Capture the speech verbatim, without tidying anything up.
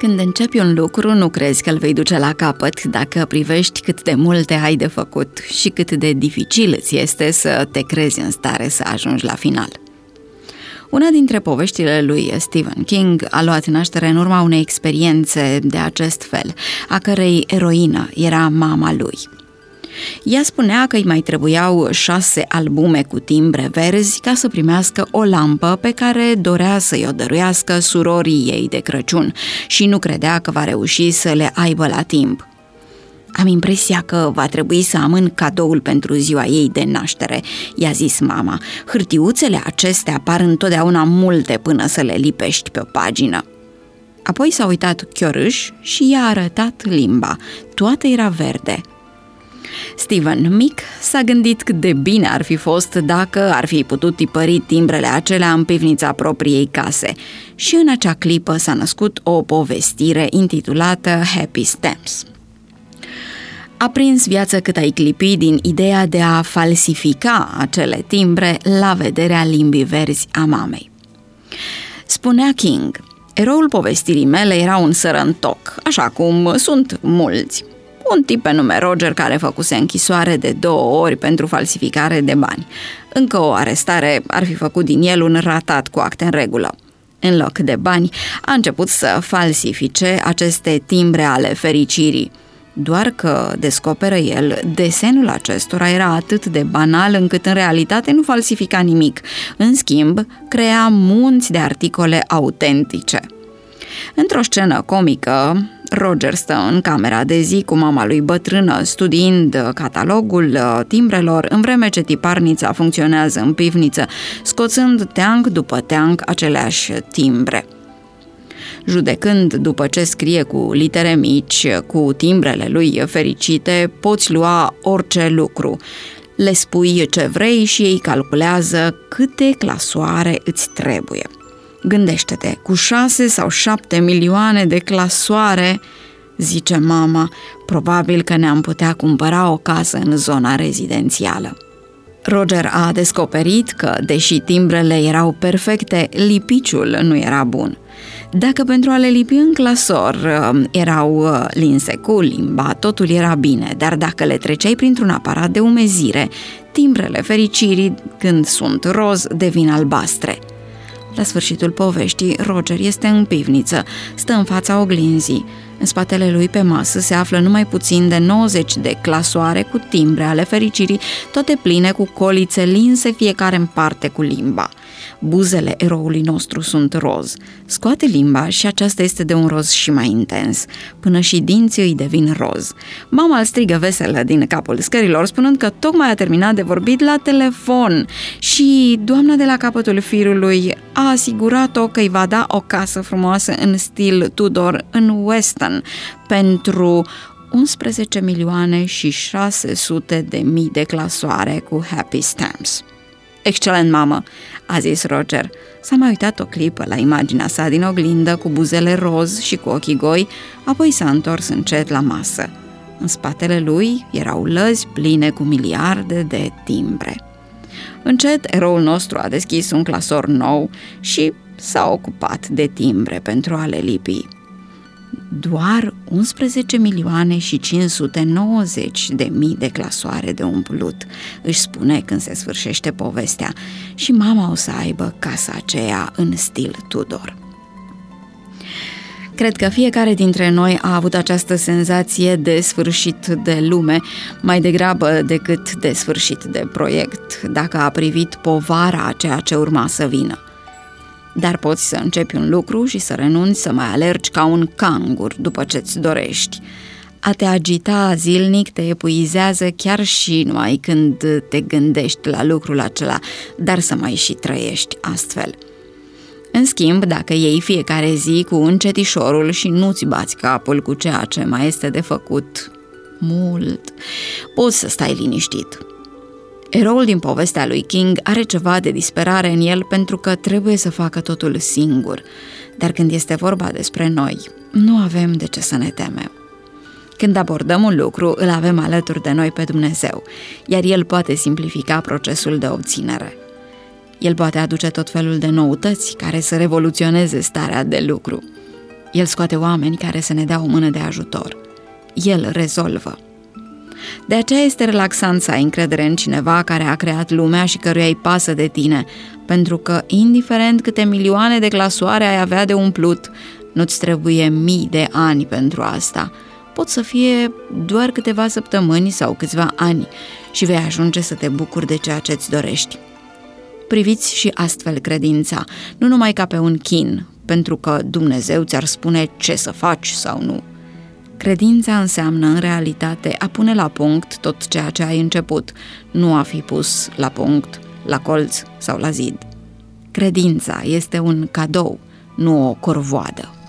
Când începi un lucru, nu crezi că îl vei duce la capăt dacă privești cât de multe ai de făcut și cât de dificil îți este să te crezi în stare să ajungi la final. Una dintre poveștile lui Stephen King a luat naștere în urma unei experiențe de acest fel, a cărei eroină era mama lui. Ea spunea că îi mai trebuiau șase albume cu timbre verzi ca să primească o lampă pe care dorea să-i o dăruiască surorii ei de Crăciun și nu credea că va reuși să le aibă la timp. Am impresia că va trebui să amân cadoul pentru ziua ei de naștere, i-a zis mama. Hârtiuțele acestea par întotdeauna multe până să le lipești pe o pagină. Apoi s-a uitat chiorâș și i-a arătat limba. Toată era verde. Steven, mic, s-a gândit cât de bine ar fi fost dacă ar fi putut tipări timbrele acelea în pivnița propriei case și în acea clipă s-a născut o povestire intitulată Happy Stamps. A prins viață cât ai clipi din ideea de a falsifica acele timbre la vederea limbii verzi a mamei. Spunea King, eroul povestirii mele era un sărăntoc, așa cum sunt mulți. Un tip pe nume Roger care făcuse închisoare de două ori pentru falsificare de bani. Încă o arestare ar fi făcut din el un ratat cu acte în regulă. În loc de bani, a început să falsifice aceste timbre ale fericirii. Doar că, descoperă el, desenul acestora era atât de banal încât în realitate nu falsifica nimic. În schimb, crea munți de articole autentice. Într-o scenă comică, Roger stă în camera de zi cu mama lui bătrână, studiind catalogul timbrelor, în vreme ce tiparnița funcționează în pivniță, scoțând teanc după teanc aceleași timbre. Judecând după ce scrie cu litere mici, cu timbrele lui fericite, poți lua orice lucru. Le spui ce vrei și ei calculează câte clasoare îți trebuie. Gândește-te, cu șase sau șapte milioane de clasoare, zice mama, probabil că ne-am putea cumpăra o casă în zona rezidențială. Roger a descoperit că, deși timbrele erau perfecte, lipiciul nu era bun. Dacă pentru a le lipi în clasor erau linse cu limba, totul era bine, dar dacă le treceai printr-un aparat de umezire, timbrele fericirii, când sunt roz, devin albastre. La sfârșitul poveștii, Roger este în pivniță, stă în fața oglinzii. În spatele lui pe masă se află numai puțin de nouăzeci de clasoare cu timbre ale fericirii, toate pline cu colițe linse, fiecare în parte cu limba. Buzele eroului nostru sunt roz. Scoate limba și aceasta este de un roz și mai intens, până și dinții îi devin roz. Mama îl strigă veselă din capul scărilor, spunând că tocmai a terminat de vorbit la telefon și doamna de la capătul firului a asigurat-o că îi va da o casă frumoasă în stil Tudor în Weston pentru unsprezece milioane și șase sute de mii de clasoare cu Happy Stamps. Excelent, mamă, a zis Roger. S-a mai uitat o clipă la imaginea sa din oglindă cu buzele roz și cu ochii goi, apoi s-a întors încet la masă. În spatele lui erau lăzi pline cu miliarde de timbre. Încet, eroul nostru a deschis un clasor nou și s-a ocupat de timbre pentru a le lipi. Doar unsprezece milioane și cinci sute nouăzeci de mii de clasoare de umplut, își spune când se sfârșește povestea, și mama o să aibă casa aceea în stil Tudor. Cred că fiecare dintre noi a avut această senzație de sfârșit de lume, mai degrabă decât de sfârșit de proiect, dacă a privit povara a ceea ce urma să vină. Dar poți să începi un lucru și să renunți să mai alergi ca un cangur după ce-ți dorești. A te agita zilnic te epuizează chiar și numai când te gândești la lucrul acela, dar să mai și trăiești astfel. În schimb, dacă iei fiecare zi cu încetișorul și nu-ți bați capul cu ceea ce mai este de făcut mult, poți să stai liniștit. Eroul din povestea lui King are ceva de disperare în el pentru că trebuie să facă totul singur, dar când este vorba despre noi, nu avem de ce să ne temem. Când abordăm un lucru, îl avem alături de noi pe Dumnezeu, iar El poate simplifica procesul de obținere. El poate aduce tot felul de noutăți care să revoluționeze starea de lucru. El scoate oameni care să ne dea o mână de ajutor. El rezolvă. De aceea este relaxant să ai încredere în cineva care a creat lumea și căruia îi pasă de tine, pentru că, indiferent câte milioane de glasoare ai avea de umplut, nu-ți trebuie mii de ani pentru asta. Pot să fie doar câteva săptămâni sau câțiva ani și vei ajunge să te bucuri de ceea ce îți dorești. Priviți și astfel credința, nu numai ca pe un chin, pentru că Dumnezeu ți-ar spune ce să faci sau nu. Credința înseamnă, în realitate, a pune la punct tot ceea ce ai început, nu a fi pus la punct, la colț sau la zid. Credința este un cadou, nu o corvoadă.